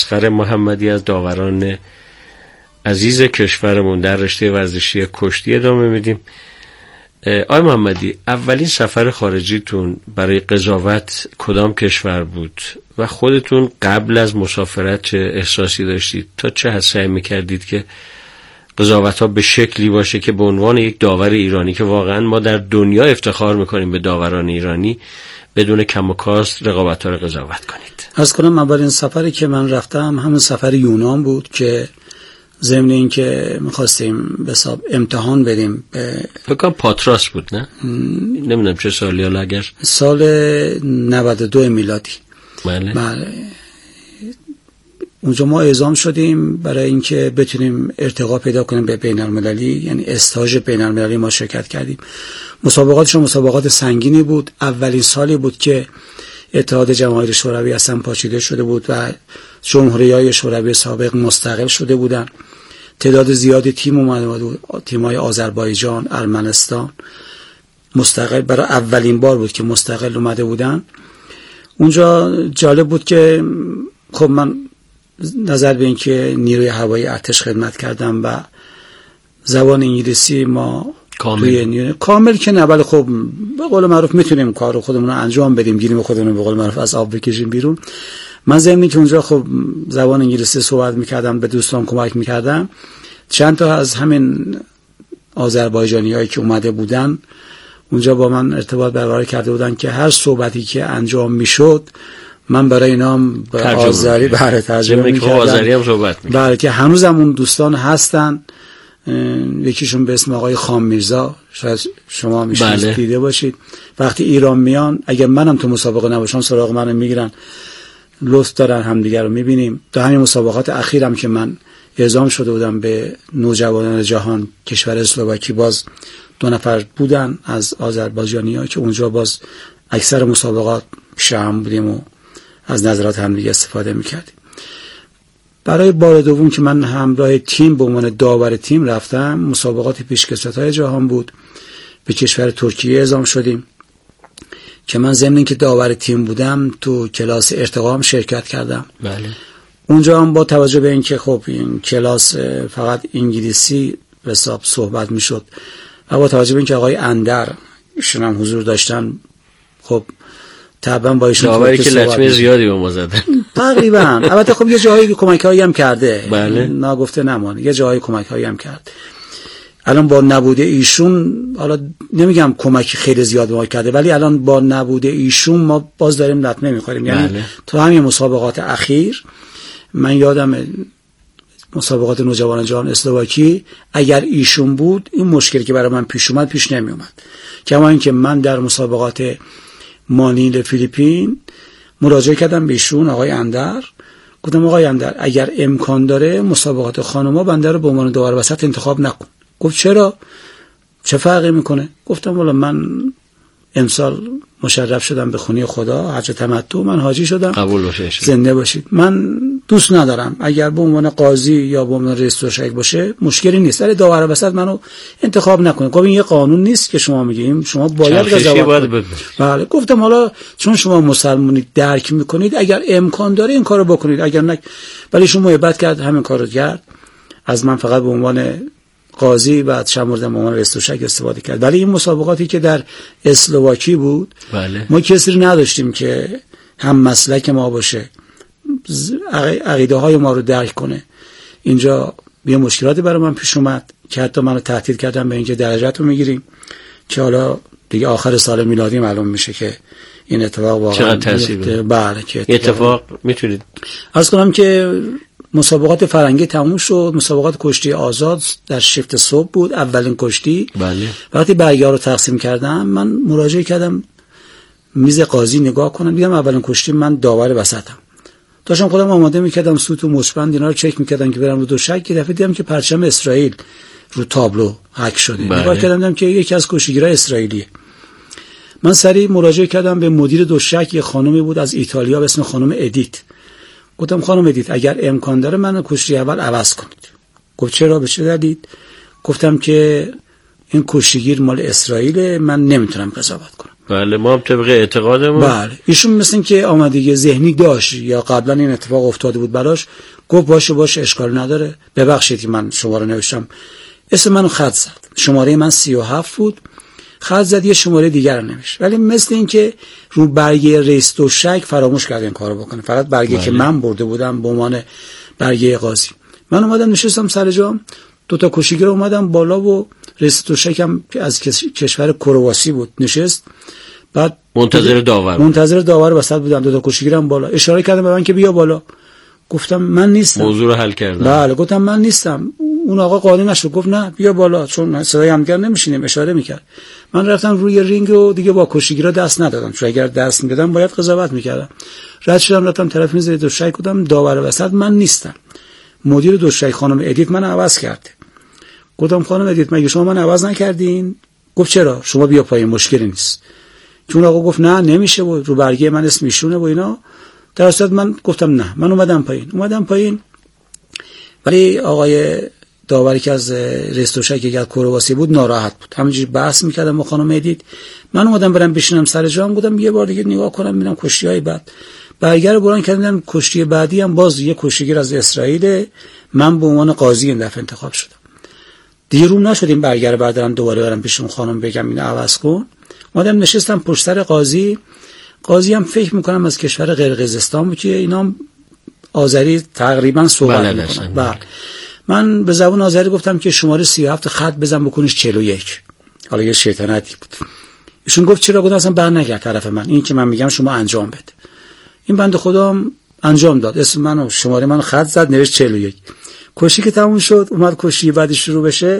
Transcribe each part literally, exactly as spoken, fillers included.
اصغر محمدی از داوران عزیز کشورمون در رشته ورزشی کشتی ادامه میدیم. آقای محمدی، اولین سفر خارجیتون برای قضاوت کدام کشور بود و خودتون قبل از مسافرت چه احساسی داشتید؟ تا چه حد سعی میکردید که قضاوت ها به شکلی باشه که به عنوان یک داور ایرانی، که واقعا ما در دنیا افتخار میکنیم به داوران ایرانی، بدون کم و کاست رقابت ها رو قضاوت کنید؟ عرض کنم اولین سفری که من رفتم همون سفر یونان بود که ضمن این که می‌خواستیم به حساب امتحان بدیم به فکر کنم پاتراس بود، نه؟ نمیدونم چه سالی، حالا اگر سال نود و دو میلادی. بله. بله. اونجا ما اعزام شدیم برای اینکه بتونیم ارتقا پیدا کنیم به بین المللی، یعنی استاژ بین المللی ما شرکت کردیم. مسابقاتشون مسابقات سنگینی بود. اولین سالی بود که اتحاد جماهیر شوروی اصلا پاشیده شده بود و جمهوری‌های شوروی سابق مستقل شده بودن. تعداد زیادی تیم اومده بود، تیم‌های آذربایجان، ارمنستان مستقل، برای اولین بار بود که مستقل اومده بودن. اونجا جالب بود که خب من نظر به این که نیروی هوایی ارتش خدمت کردم و زبان انگلیسی ما کامل کامل که نه، ولی خب به قول معروف میتونیم کارو خودمون رو انجام بدیم، گیریم خودمون به قول معروف از آب بکشیم بیرون. من ضمن که اونجا خب زبان انگلیسی صحبت میکردم، به دوستان کمک میکردم. چند تا از همین آذربایجانیایی که اومده بودن اونجا با من ارتباط برقرار کرده بودن که هر صحبتی که انجام میشد من برای اینا به آذری برای ترجمه میکردم. آذری هم صحبت میکردم. بله، که هنوزم اون دوستان هستن. یکیشون به اسم آقای خان میرزا، شاید شما میشناسید، بله. دیده باشید. وقتی ایران میان، اگر منم تو مسابقه نباشم سراغ منو میگیرن، لطف دارن همدیگه رو میبینیم. در همین مسابقات اخیرم که من اعزام شده بودم به نوجوانان جهان کشور اسلواکی، باز دو نفر بودن از آذربایجانی‌ها که اونجا باز اکثر مسابقات پیش هم بودیم و از نظرات همدیگه استفاده میکردیم. برای بار دوم که من همراه تیم به عنوان داور تیم رفتم، مسابقات پیشکسوت‌های جهان بود. به کشور ترکیه اعزام شدیم که من ضمن اینکه داور تیم بودم تو کلاس ارتقا هم شرکت کردم. بله. اونجا هم با توجه به اینکه خب این کلاس فقط انگلیسی به حساب صحبت میشد و با توجه به اینکه آقای اندر ایشون هم حضور داشتن، خب طبعا با ایشون داوری که لطمه زیادی به ما زدن تقریبا. البته خب یه جایی کمک‌هایی هم کرده، بله. ناگفته نمونه، یه جایی کمک‌هایی هم کرد. الان با نبوده ایشون، حالا نمیگم کمکی خیلی زیاد به ما کرده، ولی الان با نبوده ایشون ما باز داریم لطمه می‌خوریم. یعنی بله. تو همین مسابقات اخیر من یادم مسابقات نوجوانان جهان اسلواکی، اگر ایشون بود این مشکلی که برای من پیش اومد پیش نمی اومد. کما اینکه من در مسابقات مانیل فیلیپین مراجعه کردم به ایشون، آقای اندر، گفتم آقای اندر اگر امکان داره مسابقات خانوما بنده رو به عنوان داور وسط انتخاب نکن. گفت چرا؟ چه فرقی میکنه؟ گفتم والا من امسال مشرف شدم به خونی خدا، حج تمتع، من حاجی شدم، قبول باشه، زنده باشید. من دوست ندارم اگر به عنوان قاضی یا به عنوان رئیس تشک باشه مشکلی نیست، ولی داور وسط منو انتخاب نکنه. گفت این یه قانون نیست که شما میگیم، شما باید قضاوت کنید. بله. گفتم حالا چون شما مسلمونید درک میکنید، اگر امکان داره این کارو بکنید، اگر نه. ولی شما محبت کرد، همین کارو کرد. از من فقط به عنوان قاضی و شمردن به عنوان رئیس تشک استفاده کرد. ولی این مسابقاتی که در اسلواکی بود، بله. ما کسی رو نداشتیم که هم مسلک ما باشه، عقیده های ما رو درک کنه. اینجا یه مشکلاتی برای من پیش اومد که حتی منو تهدید کردن به اینکه درجات رو میگیریم، که حالا دیگه آخر سال میلادی معلوم میشه که این اتفاق واقعا چقدر تاثیر داره. بله، که اتفاق, اتفاق میتونید عرض کنم که مسابقات فرنگی تموم شد. مسابقات کشتی آزاد در شیفت صبح بود، اولین کشتی. بله. وقتی برگه‌ها رو تقسیم کردم، من مراجعه کردم میز قاضی نگاه کنم، دیدم اولین کشتی من داور وسطم. داشتم خودم آماده میکردم، سوت و مچبند اینا رو چک میکردم که برم رو دوشک. یه دفعه دیدم که پرچم اسرائیل رو تابلو حک شده. بله. نگاه کردم دیدم که یکی از کشتیگیرای اسرائیلیه. من سریع مراجعه کردم به مدیر دوشک، یه خانمی بود از ایتالیا به اسم خانم ادیت. گفتم خانم ادیت اگر امکان داره منو کشتی اول عوض کنید. گفت چرا؟ به چه دلیل؟ گفتم که این کشتیگیر مال اسرائیل، من نمیتونم قضاوت کنم. بله ما هم طبق اعتقادمون. بله ایشون مثل این که آمادگی ذهنی داشت یا قبلا این اتفاق افتاده بود براش، گفت باشه باشه اشکال نداره، ببخشید که من شما رو نوشتم، اسم منو خط زد، شماره من سی و هفت بود، خط زد یه شماره دیگر رو نوشت، ولی مثل این که رو برگه ریست و شک فراموش کرد این کارو بکنه، فقط برگه بله. که من برده بودم به عنوان برگه قاضی. من اومدم نشستم سر جام، دو تا کشیگر اومدم بالا و ریست و شکم از کشور کرواسی بود نشست، بعد منتظر داور منتظر داور وسط بودم، دو تا کشیگرم بالا، اشاره کردم به من که بیا بالا، گفتم من نیستم، موضوع رو حل کردم. بله گفتم من نیستم. اون آقا قانع نشد، گفت نه بیا بالا، چون صدای همدیگر نمیشینیم، اشاره میکرد. من رفتم روی رینگ و دیگه با کشیگیرا دست ندادم، چون اگر دست میدادم باید قضاوت میکردم. رد شدم رفتم طرف میز دوشک، گفتم داور وسط من نیستم، مدیر دوشک خانم ادیت من عوض کرده. گفتم خانم ادیت مگه شما من عوض نکردین؟ گفت چرا؟ شما بیا پایین، مشکلی نیست. چون آقا گفت نه نمیشه و رو برگه من اسم ایشونه و اینا. در اصل من گفتم نه، من اومدم پایین اومدم پایین ولی آقای داوری که از رستوشک که از کرواسی بود ناراحت بود، همینجوری بحث میکردم با خانم ادیت. من اومدم برم بشینم سر جام، گفتم یه بار دیگه نگاه کنم ببینم کشتی‌های بعد. برگر رو بران کردم، کشتی بعدی هم باز یه کشتیگیر از اسرائیل، من به عنوان قاضی این دفعه انتخاب شدم. دیگه روم نشدیم برگر بردارم دوباره برم پیش اون خانم بگم اینو عوض کن. اومدم نشستم پشت سر قاضی. قاضی هم فکر میکنم از کشور قرقیزستان بود که اینا آذری تقریبا صحبت میکنن. بله من به زبان آذری گفتم که شماره سی و هفت خط بزن بکنیش چهل و یک. حالا یه شیطنتی بود. ایشون گفت چرا؟ گفتم اصلا برنگرد طرف من، این که من میگم شما انجام بده. این بنده خدا انجام داد، اسم منو شماره منو خط زد، نوشت چهل و یک. کشی که تموم شد، اومد کشی بعدی شروع بشه،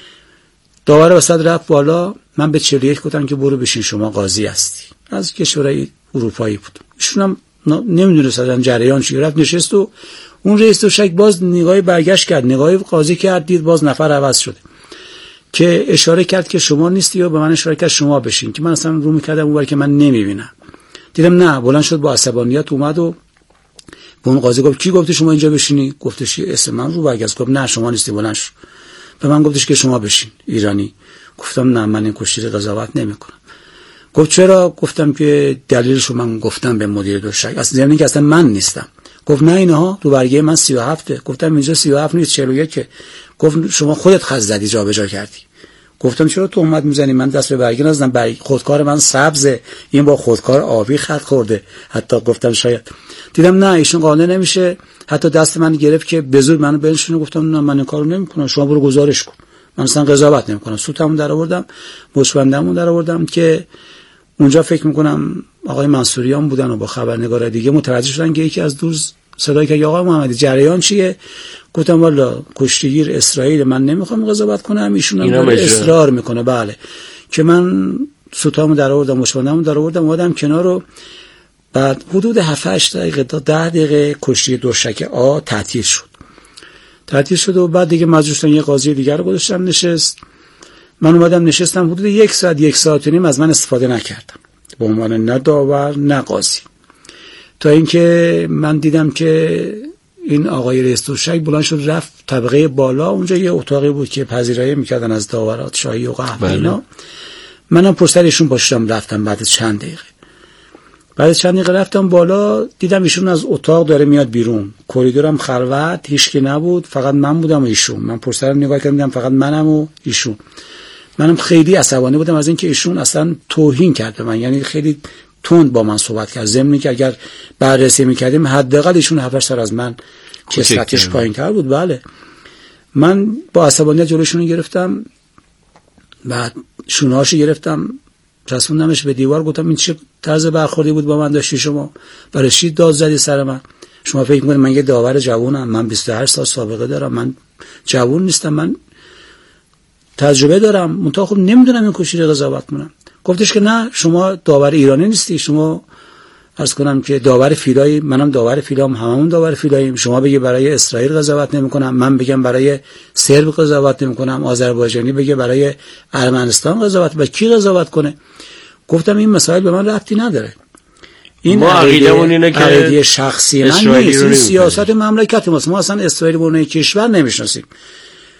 داور وسط رفت بالا، من به چهل و یک گفتم که برو بشین شما قاضی هستی. از کشورهای اروپایی بود. ایشون هم نمیدونستن جریان چیه، رفت نشست و اون رئیس دوشک باز نگاهی برگشت کرد، نگاهی قاضی کرد، دید باز نفر عوض شده، که اشاره کرد که شما نیستی و به من اشاره کرد شما بشین، که من اصلا رو میکردم اونور که من نمیبینم. دیدم نه، بلند شد با عصبانیت اومد و به اون قاضی گفت کی گفت شما اینجا بشینی؟ گفتش اسم من رو برگشت، گفت نه شما نیستی، بلند شو. به من گفتش که شما بشین، ایرانی. گفتم نه من این کشتی رو قضاوت نمیکنم. گفت چرا؟ گفتم که دلیلشو من گفتم به مدیر دوشک، اصلا یعنی که اصلا من نیستم. گفت نه اینها تو برگه من سی و هفته. گفتم اینجا سی و هفت نیست، چهل و یک. گفت شما خودت خط زدی جا به جا کردی. گفتم چرا تهمت میزنی؟ من دست به برگه نزدم، برگ خودکار من سبزه، این با خودکار آبی خط خورده. حتی گفتم شاید. دیدم نه ایشون قانع نمیشه، حتی دست من گرفت که به زور منو بنشونه. گفتم نه من این کارو نمیکنم، شما برو گزارش کن، من اصلا قضاوت نمیکنم. سوتمون در آوردم، مشبندمون در آوردم که اونجا فکر میکنم آقای منصوریان بودن و با خبرنگار دیگه متوجه شدن که یکی از دور صدای که آقای محمدی جریان چیه؟ گفتم والا کشتیگیر اسرائیل من نمیخوام قضاوت کنم، ایشون هم اصرار میکنه. بله که من سوتامو در آوردم، مشبندمون در آوردم، اومدم کنار رو. بعد حدود هفت هشت دقیقه تا ده دقیقه کشتی دوشک آ تعطیل شد. تعطیل شد و بعد دیگه مجبور شدن یه قاضی دیگر رو گذاشتن نشست. من اومدم نشستم، حدود یک ساعت یک ساعت و نیم از من استفاده نکردم به عنوان نه داور نه قاضی، تا اینکه من دیدم که این آقای رئیس دوشک بلند شد رفت طبقه بالا. اونجا یه اتاقی بود که پذیرایی میکردن از داورات شاهی و قهوه اینا. منم پشت سر ایشون باشم رفتم. بعد چند دقیقه بعد چند دقیقه رفتم بالا، دیدم ایشون از اتاق داره میاد بیرون. کریدورم خلوت، هیچ کی نبود، فقط من بودم و ایشون. من پشت سرم نگاه کردم، دیدم فقط منم و ایشون. منم خیلی عصبانی بودم از اینکه ایشون اصلا توهین کرد به من، یعنی خیلی تند با من صحبت کرد، ضمن اینکه اگر بررسی میکردیم حداقل ایشون هفت سال از من که سطحش پایین‌تر بود. بله من با عصبانیت جلوشون گرفتم، بعد شونه‌هاشو گرفتم چسبوندمش به دیوار. گفتم این چه طرز برخوردی بود با من داشتی شما؟ برای چی داد زدی سر من؟ شما فکر می‌کنید من یه داور جوونم؟ من بیست و هشت سال سابقه دارم، من جوون نیستم، من تجربه دارم، منتها خب نمیدونم این کشتی رو قضاوت کنم. گفتش که نه شما داور ایرانی نیستی، شما عرض کنم که داور فیلایی، منم داور فیلام، هممون داور فیلاییم. شما بگی برای اسرائیل قضاوت نمی‌کنم، من بگم برای سرب قضاوت نمی‌کنم، آذربایجانی بگه برای ارمنستان قضاوت، با کی قضاوت کنه؟ گفتم این مسائل به من ربطی نداره، این عقیده‌مون اینه که عقیده شخصی من نیست، این سیاست مملکت ماست. ما اصلا اسرائیل به عنوان کشور نمی‌شناسیم.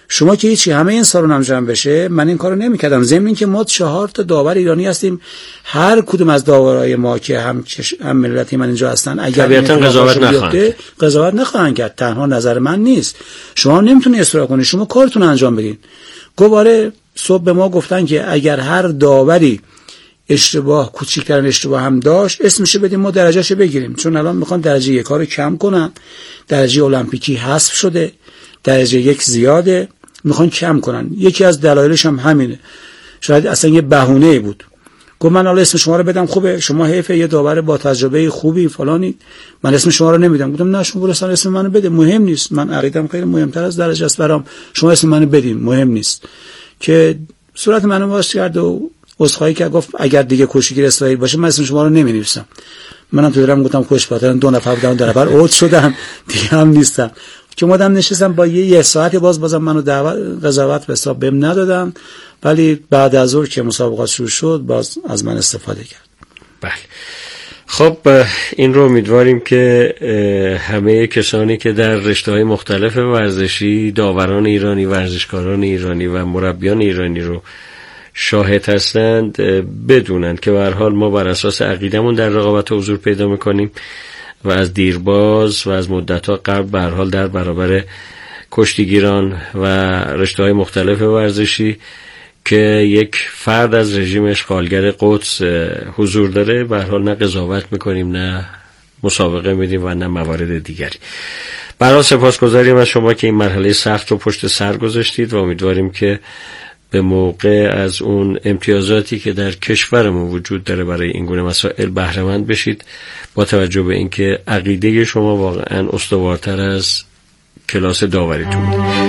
شما که هیچی همه این سالون هم جمع بشه من این کارو نمیکردم. ضمن این که ما چهار تا داور ایرانی هستیم، هر کدوم از داورای ما که هم هم ملتی من اینجا هستن اگر طبیعتا قضاوت نخواهند قضاوت نخواهند کرد. تنها نظر من نیست، شما نمیتونید اصرار کنید، شما کارتون انجام بدین. گواره صبح به ما گفتن که اگر هر داوری اشتباه کوچیک‌ترین اشتباه هم داشت اسمش بدیم ما درجهشو بگیریم، چون الان میخوان درجه یک رو کم کنن، درجه المپیکی حذف شده، درجه یک زیاده، میخوان کم کنن. یکی از دلایلش هم همینه، شاید اصلا یه بهونه‌ای بود. گفت من حالا اسم شما رو بدم خوبه، شما حیف یه داور با تجربه خوبی فلانی، من اسم شما رو نمیدم. گفتم نه شما برسن اسم منو بده، مهم نیست، من عقیدم خیلی مهمتر از درجه است برام، شما اسم منو بدین مهم نیست. که صورت منو باز کرد و عذرخواهی کرد، گفت اگر دیگه کوشگیر اسرائیل باشه من اسم شما رو نمی‌نویسم. منم تو دارم گفتم خوش پاترن دو نفر بودن دو نفر اوت شدن دیگه هم نیستم. که مادام نشستم با یه, یه ساعت باز بازم منو دعوت قضاوت به حساب بهم ندادن، ولی بعد از ظهر که مسابقات شروع شد باز از من استفاده کرد. بله خب این رو امیدواریم که همه کسانی که در رشته‌های مختلف ورزشی، داوران ایرانی، ورزشکاران ایرانی و مربیان ایرانی رو شاهد هستند بدونند که به هر حال ما بر اساس عقیدمون در رقابت حضور پیدا میکنیم و از دیرباز و از مدت‌ها قبل به هر حال در برابر کشتیگیران و رشته‌های مختلف ورزشی که یک فرد از رژیم اشغالگر قدس حضور داره به هر حال نه قضاوت میکنیم، نه مسابقه میدیم و نه موارد دیگری. برای سپاسگزاریم از شما که این مرحله سخت رو پشت سر گذاشتید و امیدواریم که به موقع از اون امتیازاتی که در کشورمون وجود داره برای این گونه مسائل بهره مند بشید، با توجه به اینکه عقیده شما واقعا استوارتر از کلاس داوریتون.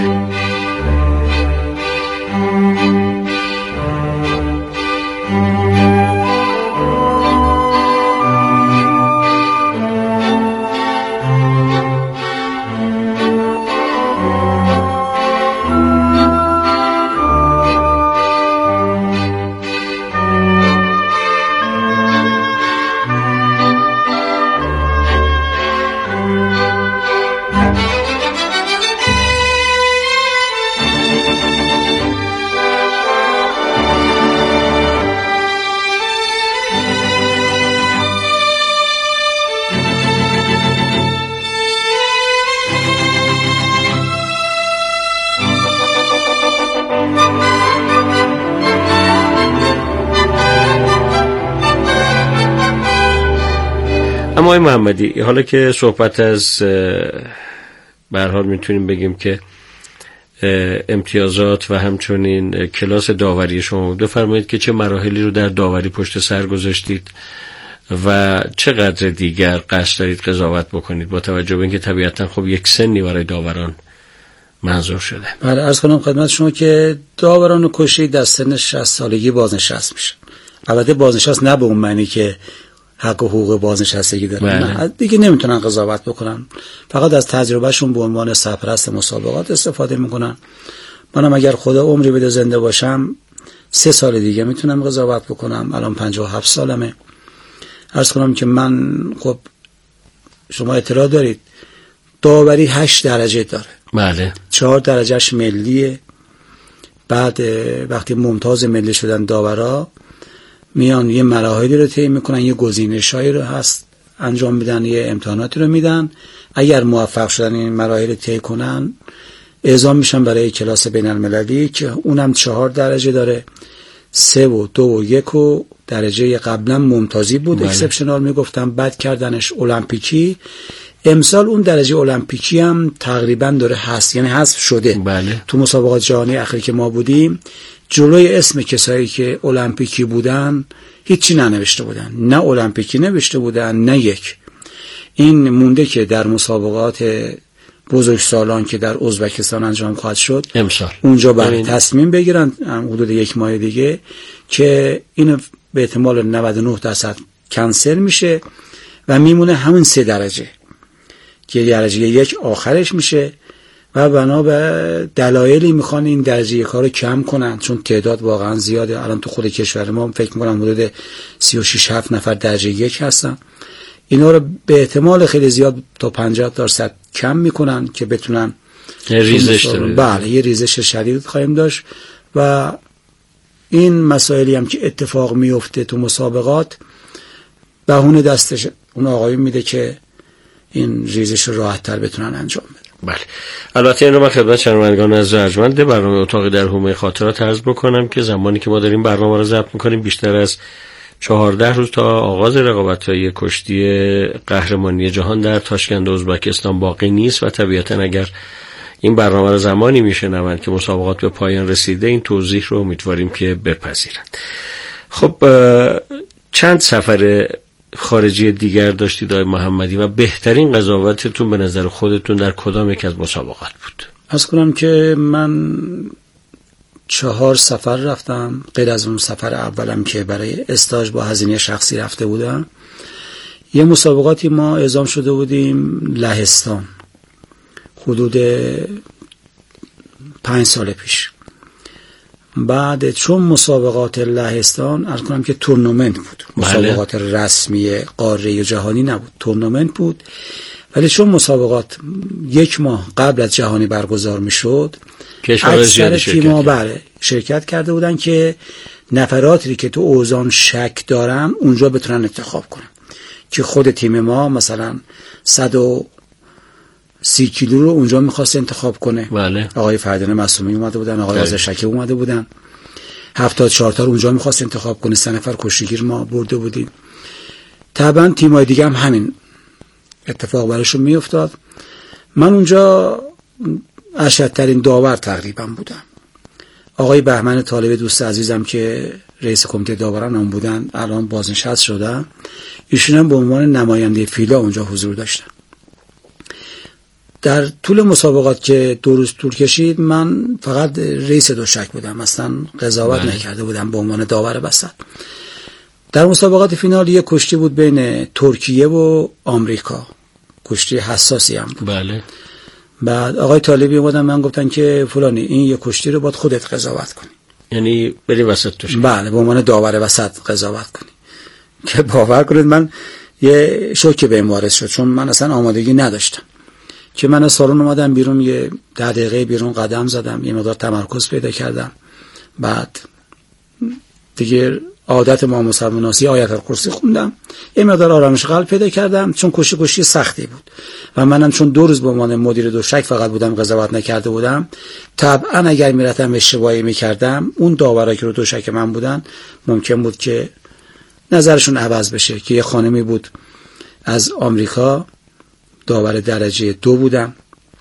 اما آقای محمدی، حالا که صحبت از به هر حال میتونیم بگیم که امتیازات و همچنین کلاس داوری شما، بفرمایید که چه مراحلی رو در داوری پشت سر گذاشتید و چقدر دیگر قصد دارید قضاوت بکنید، با توجه به اینکه طبیعتا خب یک سنی برای داوران منظور شده. بله عرض کنم خدمت شما که داوران کشتی در سن شصت سالگی بازنشست میشن. البته بازنشست نه به اون معنی که حق و حقوق بازنشستگی دارن، دیگه نمیتونن قضاوت بکنن، فقط از تجربهشون به عنوان سرپرست مسابقات استفاده میکنن. منم اگر خدا عمری بده زنده باشم سه سال دیگه میتونم قضاوت بکنم. الان پنجاه و هفت سالمه. عرض کنم که من خب شما اطلاع دارید داوری هشت درجه داره. بله. چهار درجهش ملیه. بعد وقتی ممتاز ملی شدن داورا میان یه مراحلی رو طی میکنن، یه گزینشایی رو هست انجام میدن، یه امتحاناتی رو میدن. اگر موفق شدن این مراحل رو طی کنن اعزام میشن برای کلاس بین المللی که اونم چهار درجه داره، سه و دو و یک و درجه قبلا ممتازی بود، اکسپشنال میگفتم، بعد کردنش المپیکی. امسال اون درجه المپیکی هم تقریبا داره هست، یعنی حذف شده. بله. تو مسابقات جهانی اخیر که ما بودیم جلوی اسم کسایی که المپیکی بودن هیچی ننوشته بودن، نه المپیکی نوشته بودن نه یک. این مونده که در مسابقات بزرگسالان که در ازبکستان انجام خواهد شد امسال اونجا برای تصمیم بگیرن حدود یک ماه دیگه که اینو به احتمال نود و نه درصد کنسل میشه و میمونه همون سه درجه که درجه یک آخرش میشه و بنا به دلایلی میخوان این درجه یک رو کم کنن چون تعداد واقعا زیاده. الان تو خود کشور ما فکر میکنم حدود سی و شش هفت نفر درجه یک هستن. اینا رو به احتمال خیلی زیاد تا پنجاه درصد کم میکنن که بتونن ریزش داره. بله یه ریزش شدید خواهیم داشت و این مسائلی هم که اتفاق میفته تو مسابقات بهونه دستش اون آقایون میده که این ریزش رو راحت تر بتونن انجام بدن. بله البته این رو من خدمت شنوندگان از ارجمند برنامه اتاق در حومه خاطرات عرض بکنم که زمانی که ما داریم برنامه رو ضبط میکنیم بیشتر از چهارده روز تا آغاز رقابت‌های کشتی قهرمانی جهان در تاشکند ازبکستان باقی نیست و طبیعتاً اگر این برنامه رو زمانی میشنوند که مسابقات به پایان رسیده این توضیح رو امیدواریم که بپذیرند. خب چند سفر خارجی دیگر داشتید آقای محمدی و بهترین قضاوتتون به نظر خودتون در کدام یک از مسابقات بود؟ عرض کنم که من چهار سفر رفتم غیر از اون سفر اولم که برای استاژ با هزینه شخصی رفته بودم. یه مسابقاتی ما اعزام شده بودیم لهستان حدود پنج سال پیش. بعد چون مسابقات لهستان عرض کنم که تورنمنت بود، مسابقات بله. رسمی قاره جهانی نبود، تورنمنت بود، ولی چون مسابقات یک ماه قبل از جهانی برگزار می شد اکثر تیم‌ها بله شرکت کرده بودن که نفراتی که تو اوزان شک دارن اونجا بتونن انتخاب کنن که خود تیم ما مثلا صد و سی کیلو رو اونجا میخواست انتخاب کنه. بله. آقای فردین معصومی اومده بودن، آقای آذر شکیب اومده بودن، هفتاد و چهار تا رو اونجا میخواست انتخاب کنه، سه نفر کشتیگیر ما برده بودیم. طبعا تیم‌های دیگه هم همین اتفاق براشون میافتاد. من اونجا اشدترین داور تقریبا بودم. آقای بهمن طالب دوست عزیزم که رئیس کمیته داوران هم بودن الان بازنشست شدن، ایشون هم به عنوان نماینده فیلا اونجا حضور داشتن. در طول مسابقات که دو روز طول کشید من فقط رئیس دوشک بودم، اصلا قضاوت نکرده بودم به عنوان داور وسط. در مسابقات فینال یک کشتی بود بین ترکیه و آمریکا، کشتی حساسی هم بود. بله. بعد آقای طالبی اومدن من گفتن که فلانی این یک کشتی رو باید خودت قضاوت کنی، یعنی بری وسط توش. بله به عنوان داور وسط قضاوت کنی. که باور کنید من یه شوک بهم وارد شد چون من اصلا آمادگی نداشتم که من از سالن اومدم بیرون، یه ده دقیقه بیرون قدم زدم، یه مقدار تمرکز پیدا کردم. بعد دیگه عادت ما مسلماناسی آیت الکرسی خوندم، یه مقدار آرامش قلب پیدا کردم چون کشتی کشتی سختی بود و منم چون دو روز به عنوان مدیر دوشک فقط بودم قضاوت نکرده بودم، طبعا اگر میرفتم اشتباهی میکردم اون داورایی که رو دوشک من بودن ممکن بود که نظرشون عوض بشه. که یه خانمی بود از آمریکا داور درجه دو بودم،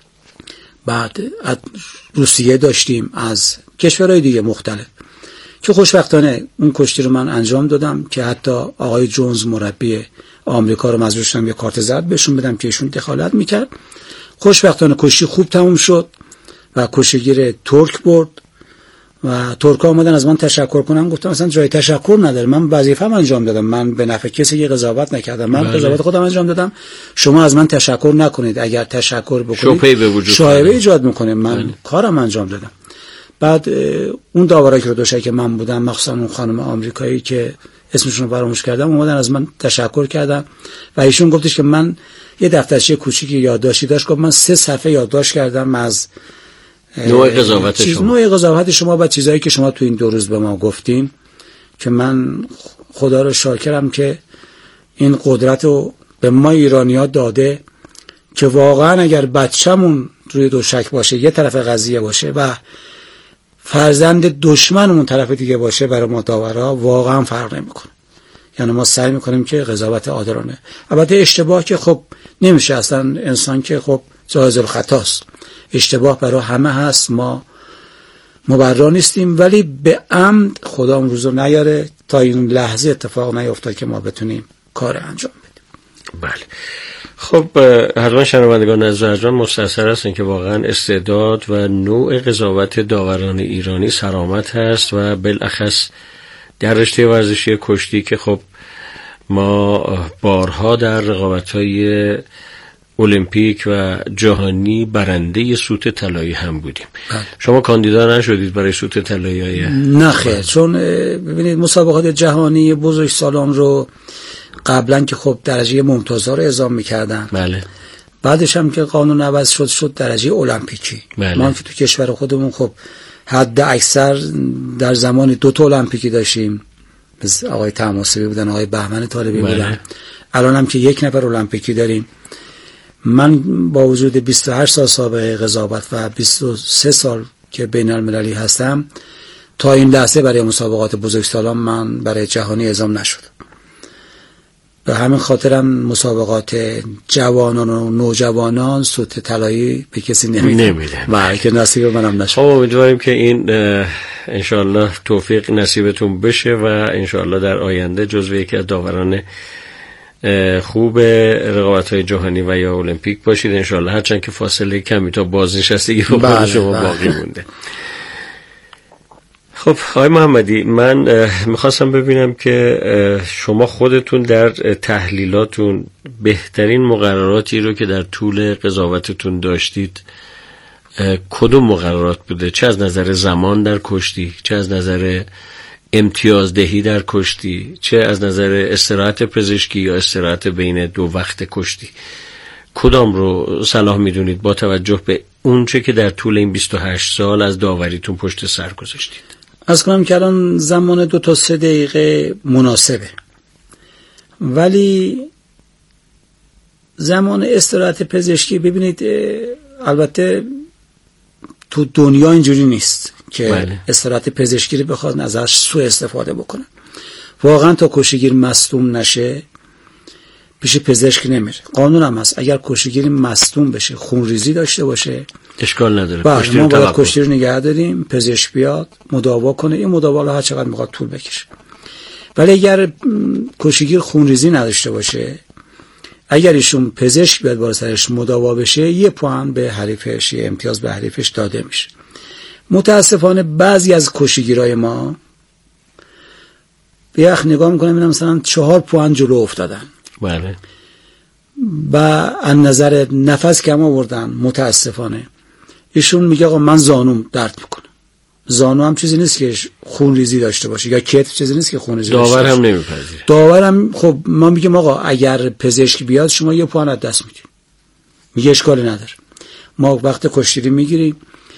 بعد از روسیه داشتیم، از کشورهای دیگه مختلف که خوشبختانه اون کشتی رو من انجام دادم که حتی آقای جونز مربی آمریکا رو مجبور شدم یه کارت زرد بهشون بدم که ایشون دخالت میکرد. خوشبختانه کشتی خوب تموم شد و کشتیگیر ترک برد و ترکا اومدن از من تشکر کنن. گفتم اصلا جای تشکر نداره، من وظیفه‌ام انجام دادم، من به نفع کسی یه قضاوت نکردم، من بله. قضاوت خودم انجام دادم، شما از من تشکر نکنید، اگر تشکر بکنید شایبه ایجاد میکنه، من بله. کارم انجام دادم. بعد اون داورایی که رو دوشک من بودم مخصوصا اون خانم آمریکایی که اسمشون رو فراموش کردم اومدن از من تشکر کردن و ایشون گفتش که من یه دفترچه کوچیکی یادداشتی داشت، گفت من سه صفحه یادداشت کردم از نوع قضاوت شما نوع قضاوت شما و چیزایی که شما تو این دو روز به ما گفتین، که من خدا رو شاکرم که این قدرت رو به ما ایرانی‌ها داده که واقعا اگر بچه‌مون روی دوشک باشه یه طرف قضیه باشه و فرزند دشمنمون طرف دیگه باشه، برای ما داورا واقعا فرق نمیکنه. یعنی ما سعی میکنیم که قضاوت عادلانه، البته اشتباه که خب نمیشه، اصلا انسان که خب جایز الخطاست، اشتباه برای همه هست، ما مبرا نیستیم، ولی به عمد خدا اون روزو نیاره تا این لحظه اتفاق نیفتاد که ما بتونیم کار انجام بدیم. بله. خب حتما شنوندگان از ارجمند مستحضر هستن که واقعا استعداد و نوع قضاوت داوران ایرانی سرامت هست و بالاخص در رشته ورزشی کشتی که خب ما بارها در رقابت‌های المپیک و جهانی برنده سوت طلایی هم بودیم. بله. شما کاندیدا نشدید برای سوت طلایی؟ نه خیر، چون ببینید مسابقات جهانی بزرگ سالان رو قبلا که خب درجه ممتازا رو اعزام می‌کردن. بله. بعدش هم که قانون عوض شد شد درجه المپیکی. بله. ما که تو کشور خودمون خب حد اکثر در زمان دو تا المپیکی داشتیم، مثل آقای طهماسبی بودن، آقای بهمن طالبی بودن. بله. الان هم که یک نفر المپیکی داریم. من با وجود بیست و هشت سال سابقه قضاوت و بیست و سه سال که بین المللی هستم، تا این لحظه برای مسابقات بزرگسالان من برای جهانی اعزام نشد. به همین خاطرم مسابقات جوانان و نوجوانان سوت طلایی به کسی نمیده نمیده و که نصیب منم نشد. خب امیدواریم که این انشاءالله توفیق نصیبتون بشه و انشاءالله در آینده جزو یکی از داوران خوب رقابت‌های جهانی و یا المپیک باشید انشاءالله، هرچند که فاصله کمی تا بازنشستگی رو با شما بله. باقی مونده. خب آقای محمدی، من میخواستم ببینم که شما خودتون در تحلیلاتون بهترین مقرراتی رو که در طول قضاوتتون داشتید کدوم مقررات بوده؟ چه از نظر زمان در کشتی، چه از نظر امتیازدهی در کشتی، چه از نظر استراحت پزشکی یا استراحت بین دو وقت کشتی، کدام رو صلاح میدونید با توجه به اون چه که در طول این بیست و هشت سال از داوریتون پشت سر گذاشتید؟ از کنم که الان زمان دو تا سه دقیقه مناسبه، ولی زمان استراحت پزشکی ببینید البته تو دنیا اینجوری نیست که بله. استراحت پزشکی رو بخواد ازش سوء استفاده بکنه. واقعا تا کشتیگیر مصدوم نشه پیش پزشک نمیره. قانون هم هست اگر کشتیگیر مصدوم بشه، خونریزی داشته باشه، اشکال نداره، بله ما باید کشتی رو نگه داریم، پزشک بیاد مداوا کنه. این مداوا هر چقدر میخواد طول بکشه. ولی اگر کشتیگیر خونریزی نداشته باشه، اگر ایشون پزشک بیاد بالا سرش مداوا بشه، یه پوان به حریفش، یه امتیاز به حریفش داده میشه. متاسفانه بعضی از کشتیگیرای ما به یخ نگاه میکنم اینا مثلا چهار پوان جلو افتادن. بله. و از نظر نفس کم آوردن. متاسفانه ایشون میگه آقا من زانوم درد میکنه. زانو هم چیزی نیست که خون ریزی داشته باشه، یا کتف چیزی نیست که خون ریزی داشته باشه. داور هم نمیپذیره. داور هم خب ما میگیم آقا اگر پزشک بیاد شما یه پوان از دست میدید. میگه اشکالی نداره. ما وقت کشتی میگیریم،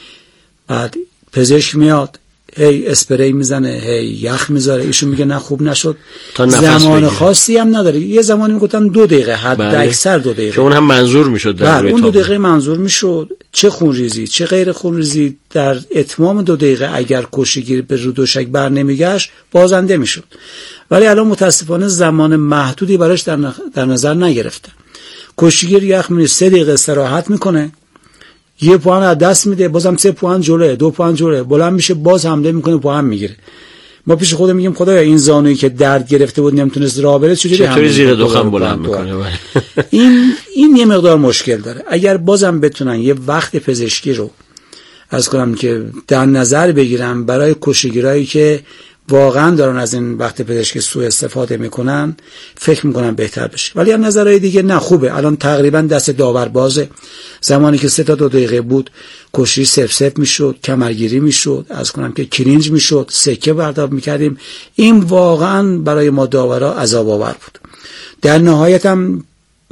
بعد پزشک میاد هی اسپری میزنه، هی یخ میذاره، ایشون میگه نه خوب نشد. زمان بگیره. خاصی هم نداره. یه زمانی میگفتن دو دقیقه، حد بله. اکثر دو دقیقه. که اون هم منظور میشد در بله اون دو دقیقه منظور میشد. چه خونریزی چه غیر خونریزی در اتمام دو دقیقه اگر کشتیگیر به رو دوشک بر نمیگشت بازنده میشد. ولی الان متاسفانه زمان محدودی براش در, نخ... در نظر نگرفته. کشتیگیر یخ می سه دقیقه استراحت میکنه، یه پوان از دست میده، بازم سه پوان جلوه، دو پوان جلوه، بلند میشه باز حمله میکنه، پوان میگیره. ما پیش خودم میگیم خدایا این زانویی که درد گرفته بود نمیتونست راه بره چجوری چطوری زیر دخم بلند میکنه؟ این این یه مقدار مشکل داره. اگر بازم بتونن یه وقت پزشکی رو از کنم که در نظر بگیرن برای کشتیگیرایی که واقعا دارن از این وقت پزشکی سوء استفاده میکنن، فکر میکنن بهتر بشه. ولی از نظرهای دیگه نه خوبه. الان تقریبا دست داور بازه. زمانی که سه تا دو دقیقه بود کشتی سف سف میشد، کمرگیری میشد، از کنم که کرینج میشد، سکه بردار میکردیم. این واقعا برای ما داورا عذاب آور بود. در نهایت هم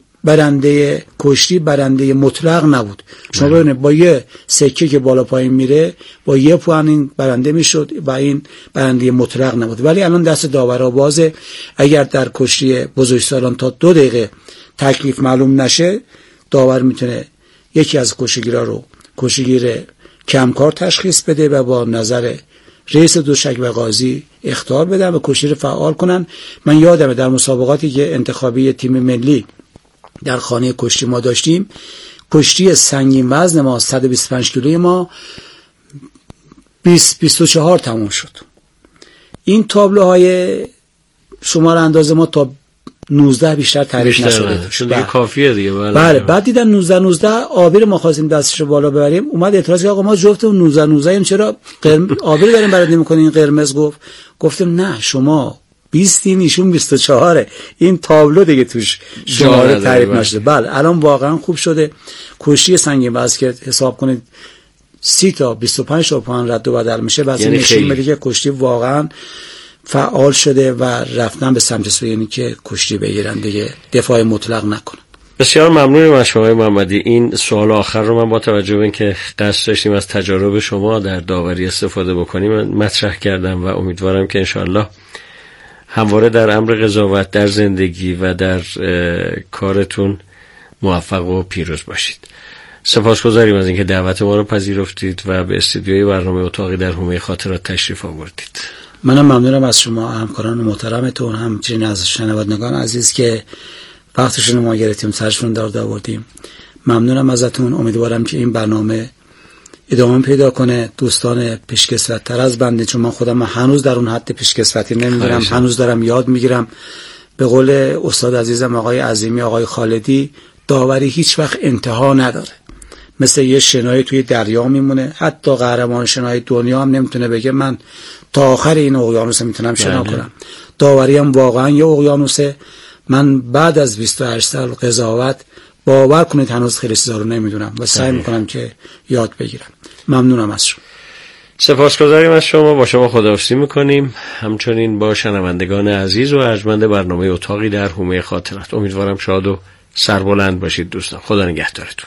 برنده کشتی برنده مطلق نبود. شما ببینید با یه سکه که بالا پایین میره با یه پوان این برنده میشد و این برنده مطلق نبود. ولی الان دست داورا بازه. اگر در کشتی بزرگسالان تا دو دقیقه تکلیف معلوم نشه، داور میتونه یکی از کشتیگیرا رو کشتیگیر کمکار تشخیص بده و با نظر رئیس دوشک و قاضی اخطار بدن و کشتی فعال کنن. من یادمه در مسابقاتی که انتخابی تیم ملی در خانه کشتی ما داشتیم، کشتی سنگین وزن ما صد و بیست و پنج کیلوی ما بیست بیست و چهار تموم شد. این تابلوهای شمار انداز ما تا نوزده بیشتر تعریف نشده شد دیگه، کافیه دیگه. بله, بله. بعد دیدن نوزده نوزده آبیر ما خواستیم دستش بالا ببریم، اومد اعتراض کرد آقا ما جفتمون نوزده نوزده ایم، چرا قرم... آبیر داریم برات نمی‌کنین قرمز؟ گفت گفتم نه شما بیست این ایشون بیست و چهار، این تابلو دیگه توش شماره تعریف نشده. بله الان واقعا خوب شده. کشتی سنگین وزن که حساب کنید سی تا بیست و پنج تا پوان رد و بدل میشه، واسه یعنی نشون میده که کشتی واقعا فعال شده و رفتن به سمت سوی اینی که کشتی بگیرن دیگه، دفاع مطلق نکنن. بسیار ممنونم از شما محمدی. این سوال آخر رو من با توجه به اینکه قصد داشتیم از تجارب شما در داوری استفاده بکنیم مطرح کردم و امیدوارم که انشاءالله همواره در امر قضاوت در زندگی و در کارتون موفق و پیروز باشید. سپاسگزاریم از اینکه دعوت ما رو پذیرفتید و به استودیوی برنامه اتاقی در حومه خاطرات تشریف آوردید. منم ممنونم از شما همکاران محترمتون، همچنین از شنوندگان عزیز که وقتشون ما گرفتیم، سرشون دار آوردیم. ممنونم ازتون. امیدوارم که این برنامه ادامه پیدا کنه. دوستان پیشکسوت‌تر از بنده، چون من خودم هنوز در اون حد پیشکسوتی نمیدونم، هنوز دارم یاد میگیرم. به قول استاد عزیزم آقای عظیمی، آقای خالدی، داوری هیچ وقت انتها نداره. مثل یه شنای توی دریا میمونه. حتی قهرمان شنای دنیا هم نمیتونه بگه من تا آخر این اقیانوس میتونم شنا کنم. داوری هم واقعا یه اقیانوسه. من بعد از بیست و هشت سال قضاوت باور کنید هنوز خیلی چیزا رو نمیدونم و سعی میکنم که یاد بگیرم. ممنونم از شما. سپاسگزاریم از شما. با شما خداحافظی میکنیم، همچنین با شنوندگان عزیز و ارجمند برنامه اتاقی در حومه خاطرات. امیدوارم شاد و سربلند باشید دوستان. خدا نگهدارتون.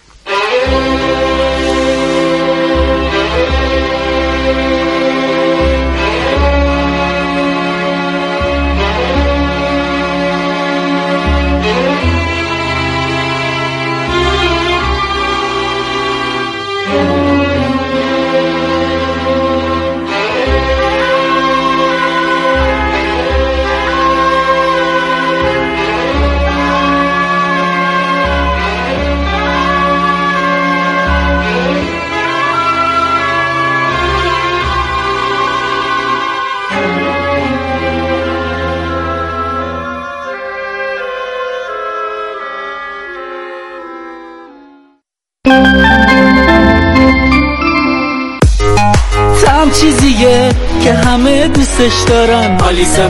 چیزیه که همه دوستش دارن، آلیسه و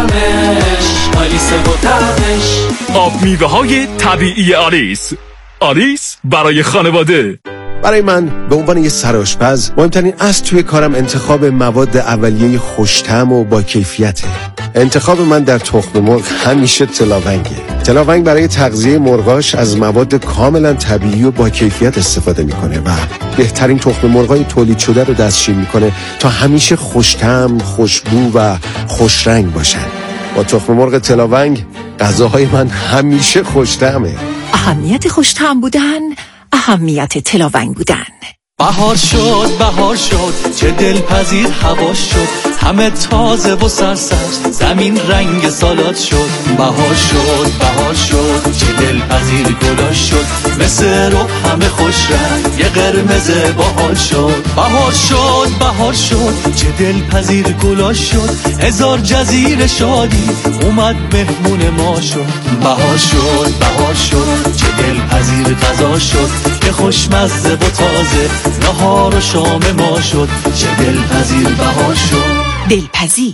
طعمش، آلیسه و طعمش. آب میوه های طبیعی آلیس، آلیس برای خانواده. برای من به عنوان یه سرآشپز مهمترین اصل توی کارم انتخاب مواد اولیه خوش‌طعم و با کیفیته. انتخاب من در تخم مرغ همیشه تلاونگه. تلاونگ برای تغذیه مرغاش از مواد کاملا طبیعی و با کیفیت استفاده میکنه و بهترین تخم مرغای تولید شده رو دستشویی میکنه تا همیشه خوش‌طعم، خوشبو و خوشرنگ باشن. با تخم مرغ تلاونگ غذاهای من همیشه خوش‌طعمه. اهمیت خوش‌طعم بودن، اهمیت تلاونگ بودن. بهار شد، بهار شد، چه دلپذیر هوا شد، همه تازه و سرسبز، زمین رنگ سالاد شد. بهار شد، بهار شد، چه دلپذیر گلا شد، مثل رب همه خوش رنگ، یه قرمز باحال شد. بهار شد، بهار شد، چه دلپذیر گلا شد، هزار جزیره شادی اومد مهمون ما شد. بهار شد، بهار شد، چه دلپذیر غذا شد، که خوشمزه و تازه نهار و شام ما شد. چه دلپذیر بهار شد. دلپذیر.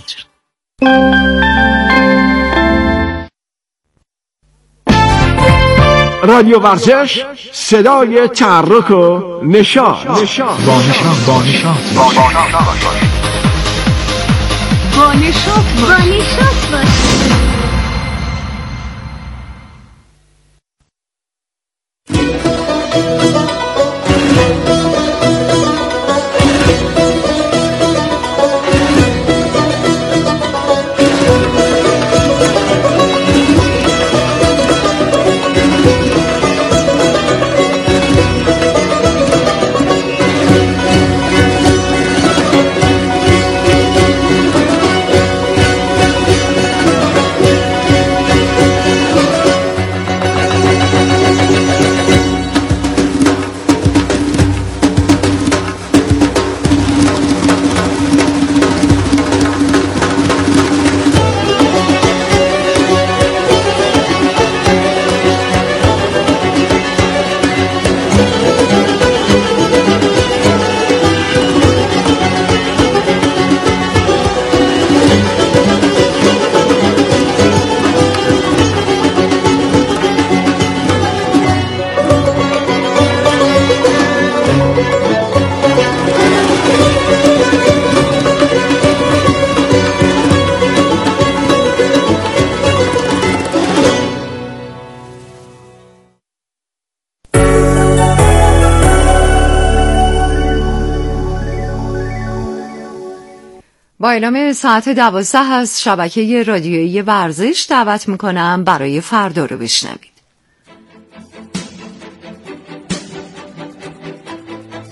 رادیو ورزش، صدای تحرک و نشاط. با نشاط، با نشاط، با نشاط، با نشاط، با نشاط. با اعلام ساعت دوازده از شبکه رادیویی ورزش دعوت میکنم برای فردا رو بشنوید.